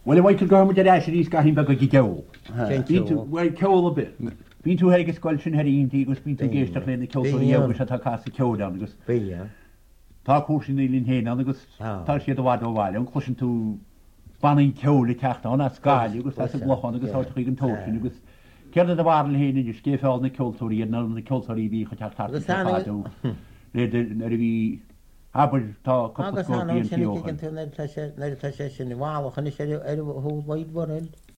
Well, I could go with the dash these got him back a gewl. Well, cowl a bit. Been to Harry Squelchin Harry Indy was been to Gage in the Kill which at a cast of cow down. Talk horse in the Lin and the touch the water while and cushion to banning cow the cat on a sky. You was as a block on the sort of rigging torch. You was killed the water hen and you gave all the culture and none of the culture be attacked. The Haber talk agus an sin ken to net session ni wall chan sé ar hú waid world